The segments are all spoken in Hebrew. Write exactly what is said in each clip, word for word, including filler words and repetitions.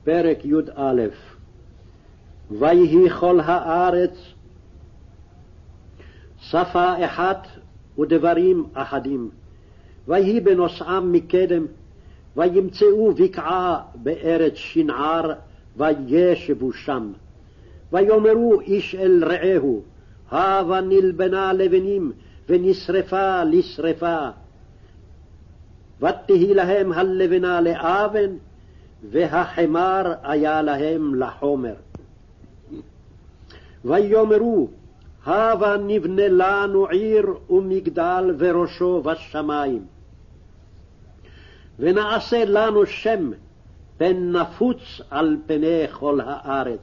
פרק י"א. ויהי כל הארץ שפה אחת ודברים אחדים. ויהי בנוסעם מקדם, וימצאו בקעה בארץ שנער, וישבו שם. ויאמרו איש אל רעהו, הבה נלבנה לבנים, ונשרפה לשרפה. ותהי להם הלבנה לאבן, והחמר היה להם לחומר. ויאמרו, הבה נבנה לנו עיר ומגדל וראשו בשמיים. ונעשה לנו שם, פן נפוץ על פני כל הארץ.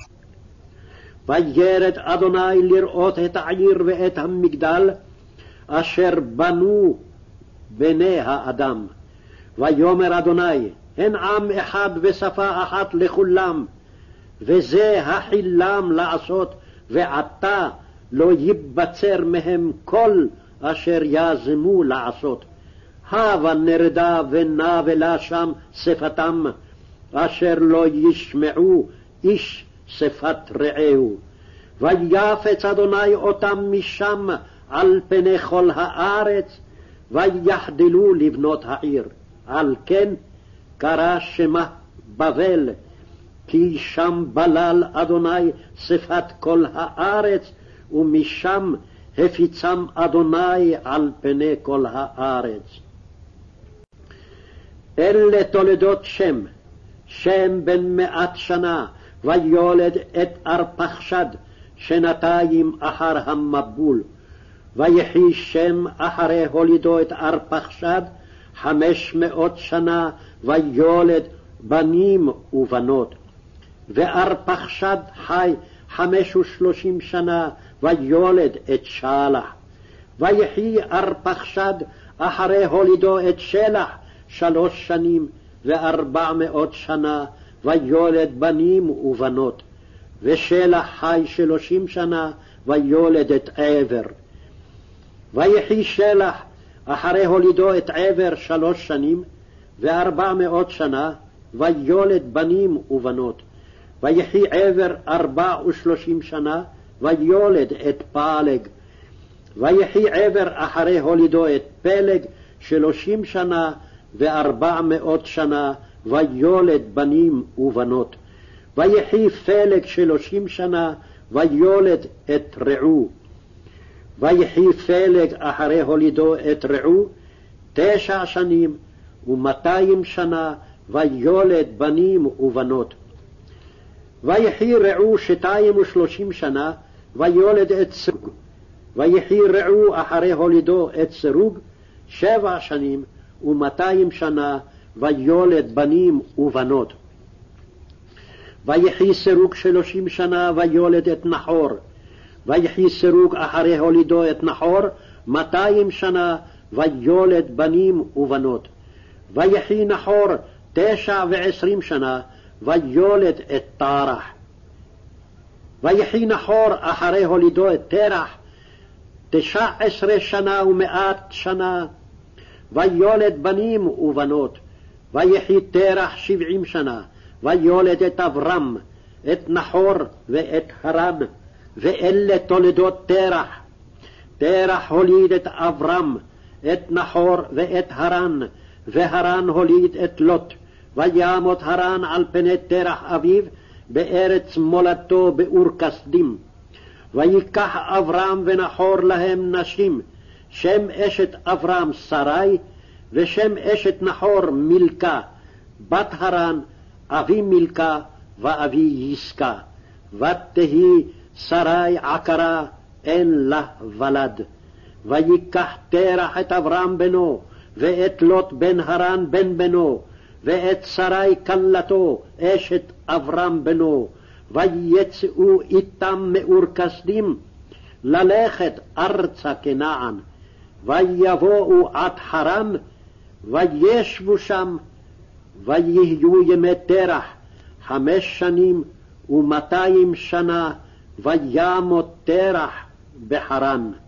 וירד אדוני לראות את העיר ואת המגדל, אשר בנו בני האדם. ויאמר אדוני, הן עם אחד ושפה אחת לכולם, וזה החילם לעשות, ועתה לא ייבצר מהם כל אשר יזמו לעשות. הבה נרדה ונבלה שם שפתם, אשר לא ישמעו איש שפת רעהו. ויפץ אדוני אותם משם על פני כל הארץ, ויחדלו לבנות העיר. על כן קרא שמה בבל, כי שם בלל אדוני שפת כל הארץ, ומשם הפיצם אדוני על פני כל הארץ. אלה תולדות שם, שם בן מאת שנה, ויולד את ארפחשד שנתיים אחר המבול. ויחי שם אחרי הולידו את ארפחשד חמש מאות שנה, ויולד בנים ובנות. וארפחשד חי חמש ושלושים שנה, ויולד את שלח. ויחי ארפחשד אחרי הולידו את שלח שלוש שנים וארבע מאות שנה, ויולד בנים ובנות. ושלח חי שלושים שנה, ויולד את עבר. ויחי שלח אחרי הולידו את עבר שלוש שנים וארבע מאות שנה, ויולד בנים ובנות. ויחי עבר ארבע ושלושים שנה, ויולד את פלג. ויחי עבר אחרי הולידו את פלג שלושים שנה וארבע מאות שנה, ויולד בנים ובנות. ויחי פלג שלושים שנה, ויולד את רעו. ויחי פלג אחרי הולידו את רעו תשע שנים ומאתיים שנה, ויולד בנים ובנות. ויחי רעו שתיים ושלושים שנה, ויולד את סרוג. ויחי רעו אחרי הולידו את סרוג שבע שנים ומאתיים שנה, ויולד בנים ובנות. ויחי סרוג שלושים שנה, ויולד את נחור. ויחי סרוג אחרי הולידו את נחור מאתיים שנה, ויולד בנים ובנות. ויחי נחור תשע ועשרים שנה, ויולד את תרח. ויחי נחור אחרי הולידו את תרח תשע עשרה שנה ומאת שנה, ויולד בנים ובנות. ויחי תרח שבעים שנה, ויולד את אברם, את נחור ואת הרן. ואלה תולדות תרח. תרח הוליד את אברם, את נחור ואת הרן, והרן הוליד את לוט. וימות הרן על פני תרח אביו בארץ מולדתו באור כסדים. ויקח אברהם ונחור להם נשים, שם אשת אברהם שרי, ושם אשת נחור מילכה, בת הרן, אבי מילכה ואבי יסקה. ותהי שרי עקרה, אין לה ולד. ויקח תרח את אברהם בנו, ואת לוט בן הרן בן בנו, ואת שרי כלתו אשת אברהם בנו, ויצאו איתם מאור כסדים ללכת ארצה כנען. ויבואו עד חרן, וישבו שם. ויהיו ימי תרח חמש שנים ומאתיים שנה, וימות תרח בחרן.